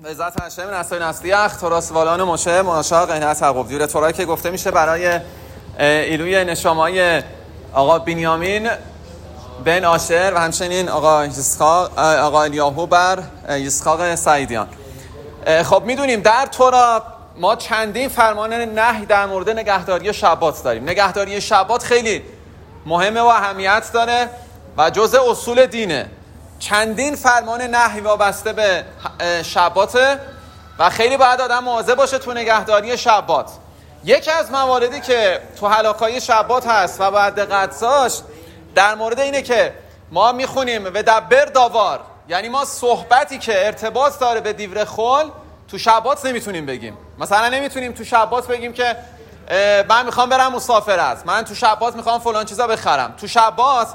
عزت هشم نسای نسلیخ توراس والان مشه مناشا قینه تعقب دیره تورایی که گفته میشه برای ایلوی نشامای آقا بنیامین بن آشر و همچنین آقا الیاهو بر یسحاق سعیدیان. خب میدونیم در تورا ما چندین فرمان نهی در مورد نگهداری شبات داریم. نگهداری شبات خیلی مهمه و اهمیت داره و جزء اصول دینه. چندین فرمان نهی وابسته به شباته و خیلی باید آدم مواظب باشه تو نگهداری شبات. یکی از مواردی که تو حلاقای شبات هست و باید دقت داشت در مورد اینه که ما میخونیم و دبر داوار، یعنی ما صحبتی که ارتباط داره به دیور خل تو شبات نمیتونیم بگیم. مثلا نمیتونیم تو شبات بگیم که من میخوام برم مسافرت، من تو شبات میخوام فلان چیزا بخرم. تو شبات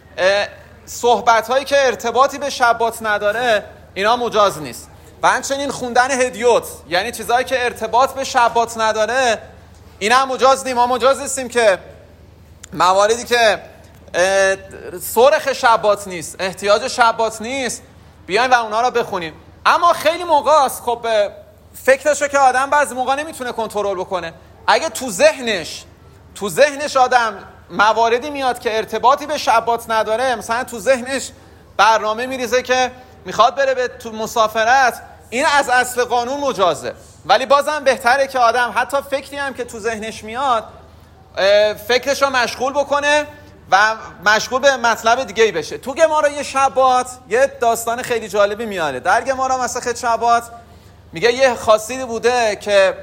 صحبت هایی که ارتباطی به شبات نداره اینا مجاز نیست. و همچنین خوندن هدیوت، یعنی چیزایی که ارتباط به شبات نداره اینا هم مجاز نیست. ما مجاز نیستیم که مواردی که سرخ شبات نیست، احتیاج شبات نیست، بیایم و اونا رو بخونیم. اما خیلی موقع است خب فکرشو که آدم بعضی موقع نمیتونه کنترل بکنه. اگه تو ذهنش آدم مواردی میاد که ارتباطی به شبات نداره، مثلا تو ذهنش برنامه میریزه که میخواد بره به تو مسافرت، این از اصل قانون مجازه. ولی بازم بهتره که آدم حتی فکری هم که تو ذهنش میاد فکرش رو مشغول بکنه و مشغول به مطلب دیگه‌ای بشه. تو گمارای شبات یه داستان خیلی جالبی میاره. در گمارا مسخ شبات میگه یه خاصیدی بوده که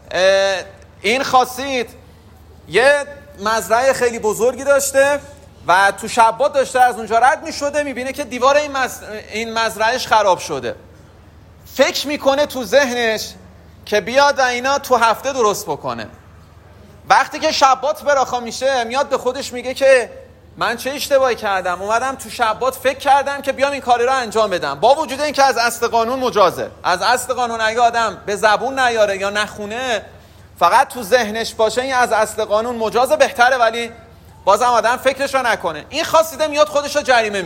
این خاصید یه مزرعه خیلی بزرگی داشته و تو شبات داشته از اونجا رد میشده، میبینه که دیوار این مزرعهش خراب شده. فکر میکنه تو ذهنش که بیاد و اینا تو هفته درست بکنه. وقتی که شبات براخا میشه میاد به خودش میگه که من چه اشتباهی کردم، اومدم تو شبات فکر کردم که بیام این کاری رو انجام بدم، با وجود این که از اصل قانون مجازه. از اصل قانون اگه آدم به زبون نیاره یا نخونه، فقط تو ذهنش باشه این از اصل قانون مجازه، بهتره، ولی بازم آدم فکرش رو نکنه. این خاصیده میاد خودش رو جریمه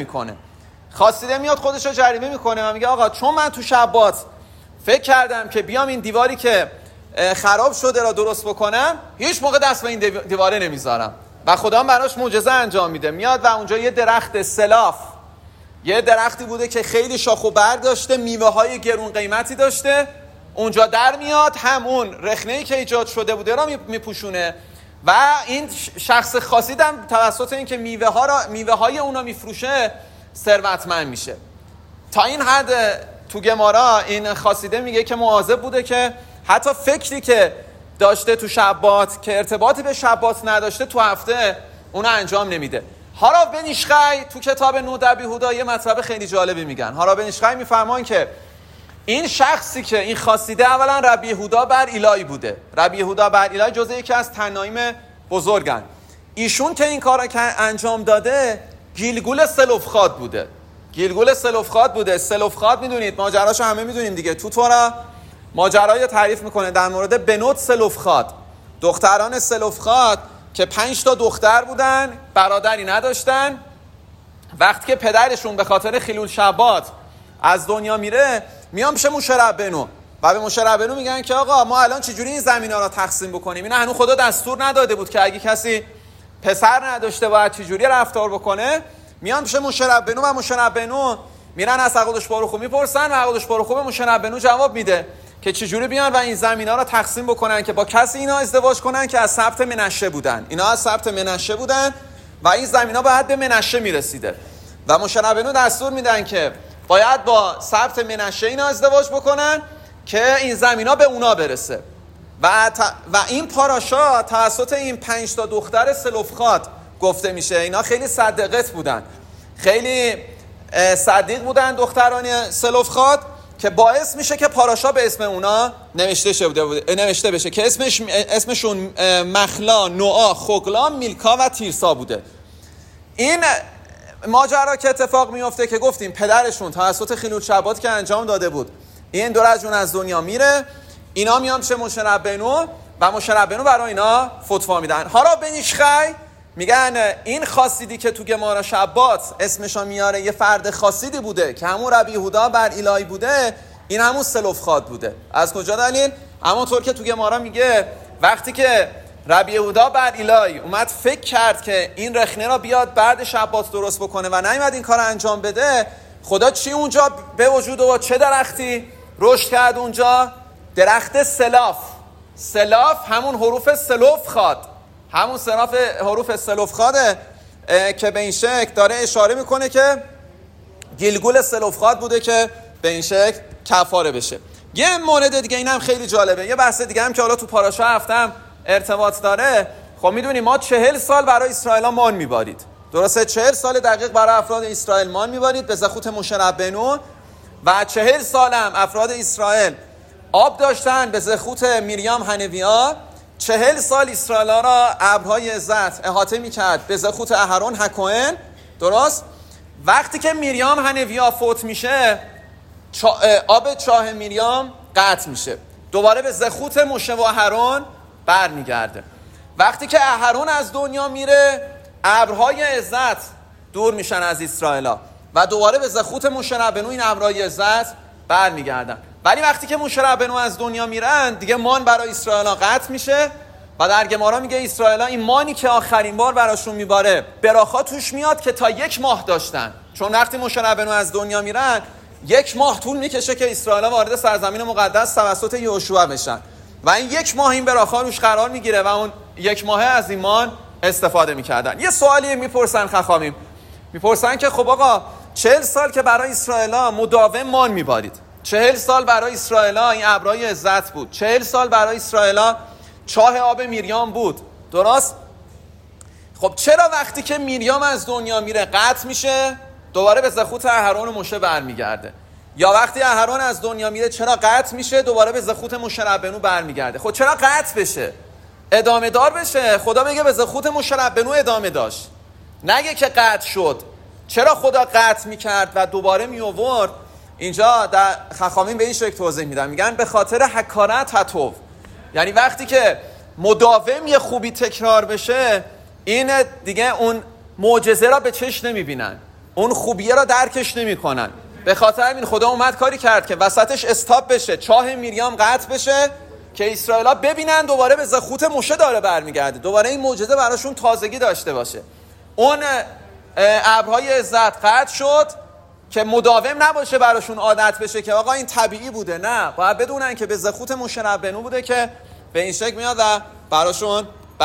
میکنه و میگه آقا چون من تو شبات فکر کردم که بیام این دیواری که خراب شده را درست بکنم، هیچ موقع دست به این دیواره نمیذارم و خدا براش معجزه انجام میده. میاد و اونجا یه درخت سلاف، یه درختی بوده که خیلی شاخ و برگ داشته، میوه های گرون قیمتی داشته، اونجا در میاد همون رخنه‌ای که ایجاد شده بوده را میپوشونه و این شخص خاصیدم توسط این که میوه های اونا میفروشه ثروتمند میشه. تا این حد تو گمارا این خاصیده میگه که مواظب بوده که حتی فکری که داشته تو شبات که ارتباطی به شبات نداشته تو هفته اونو انجام نمیده. هارا بن ایشخی تو کتاب نود بیهودا یه مطلب خیلی جالبی میگن. هارا بن ایشخی میفرمان که این شخصی که این خاصیده اولا ربی یهودا بر ایلای بوده. ربی یهودا بر ایلای جزء یکی از تنایم بزرگن. ایشون که این کارا که انجام داده گیلگول سلوفخاد بوده. سلوفخاد میدونید ماجراشو همه میدونیم دیگه. تو تورا ماجرای تعریف میکنه در مورد بنوت سلوفخاد، دختران سلوفخاد که 5 تا دختر بودن، برادری نداشتن. وقتی که پدرشون به خاطر خیلول شبات از دنیا میره، میان پیش مشربنو و به مشربنو میگن که آقا ما الان چجوری این زمینا رو تقسیم بکنیم؟ این هنوز خدا دستور نداده بود که اگه کسی پسر نداشته باید چجوری رفتار بکنه. میان پیش مشربنو و مشربنو میرن از عقدش باروخو میپرسن و عقدش باروخو به مشربنو جواب میده که چجوری بیان و این زمینا رو تقسیم بکنن که با کسی اینا ازدواج کنن که از سبط منشه بودن. اینا از سبط منشه بودن و این زمینا باید به منشه میرسیده و مشربنو دستور میدن که باید با سبط منشه اینا ازدواج بکنن که این زمینا به اونا برسه و این پاراشا توسط این 5 تا دختر سلوفخاد گفته میشه. اینا خیلی صدقت بودن، خیلی صدیق بودن دختران سلوفخاد که باعث میشه که پاراشا به اسم اونا نوشته بشه که اسمشون مخلا، نوآ، خگلا، میلکا و تیرسا بوده. این ماجرا که اتفاق میفته که گفتیم پدرشون توسط خیلول شبات که انجام داده بود این دو رجل از دنیا میره، اینا میان پیش مشربنو و مشربنو برای اینا فتوا میدن. هارا بن ایشخی میگن این خاصیدی که تو گمارا شبات اسمشو میاره یه فرد خاصیدی بوده که همون ربی یهودا بر ایلای بوده، این همون سلوفخاد بوده. از کجا دلیل؟ همونطور که تو گمارا میگه وقتی که ربی یهودا بر ایلای اومد فکر کرد که این رخنه را بیاد بعد شبات درست بکنه و نیومد این کار انجام بده، خدا چی اونجا به وجود و چه درختی رشد کرد اونجا؟ درخت سلاف. سلاف همون حروف سلوفخاد، همون حروف سلوفخاده که به این شکل داره اشاره میکنه که گیلگول سلوفخاد بوده که به این شکل کفاره بشه. یه مورد دیگه اینم خیلی جالبه، یه بحث دیگه هم که حالا تو پاراشا هفتم ارتباط داره. خب میدونی ما 40 سال برای اسرائیل مان میبارید، درسته؟ 40 سال دقیق برای افراد اسرائیل مان میبارید به زخوت موشه ربنو و 40 سال هم افراد اسرائیل آب داشتن به زخوت میریام حنویا. 40 سال اسرائیل را ابرهای عزت احاطه میکرد به زخوت اهرون حکوهن، درست؟ وقتی که میریام حنویا فوت میشه آب چاه میریام قطع میشه، دوباره به زخوت موشه و اهرون برمیگرده. وقتی که اهرون از دنیا میره ابرهای عزت دور میشن از اسرائیل و دوباره به زخوت موشه ربنو این ابرهای عزت برمیگردن. ولی وقتی که موشه ربنو از دنیا میرن دیگه مان برای اسرائیل قطع میشه و در گمارا میگه اسرائیل این مانی که آخرین بار براشون میباره براخا توش میاد که تا 1 ماه داشتن، چون وقتی موشه ربنو از دنیا میرن 1 ماه طول میکشه که اسرائیل وارد سرزمین مقدس توسط یهوشع بشن و این 1 ماه این براخا روش قرار میگیره و اون 1 ماه از این مان استفاده میکردن. یه سوالی میپرسن خخامیم، میپرسن که خب آقا 40 سال که برای اسرائیل مداوم مان میبارید، 40 سال برای اسرائیل این ابرهای عزت بود، 40 سال برای اسرائیل چاه آب میریام بود، درست؟ خب چرا وقتی که میریام از دنیا میره قطع میشه دوباره به زخوت اهرون و موشه برمیگرده؟ یا وقتی اهرون از دنیا میره چرا قطع میشه دوباره به زخوت موشه ربنو برمیگرده؟ خب چرا قطع بشه؟ ادامه دار بشه. خدا میگه به زخوت موشه ربنو ادامه داشت، نگه که قطع شد. چرا خدا قطع میکرد و دوباره میآورد؟ اینجا در خخامین به این شکل توضیح میدن، میگن به خاطر حکارت حتوف، یعنی وقتی که مداوم یه خوبی تکرار بشه این دیگه اون معجزه را به چشم نمیبینن، اون خوبیه را درکش نمیکنن. به خاطر این خدا اومد کاری کرد که وسطش استاپ بشه، چاه میریام قطع بشه که اسرائیل‌ها ببینن دوباره به زخوت موشه داره برمیگرده، دوباره این معجزه براشون تازگی داشته باشه. اون ابرهای عزت قطع شد که مداوم نباشه براشون عادت بشه که آقا این طبیعی بوده، نه، باید بدونن که به زخوت موشه ربنو بوده که به این شکل میاد و براشون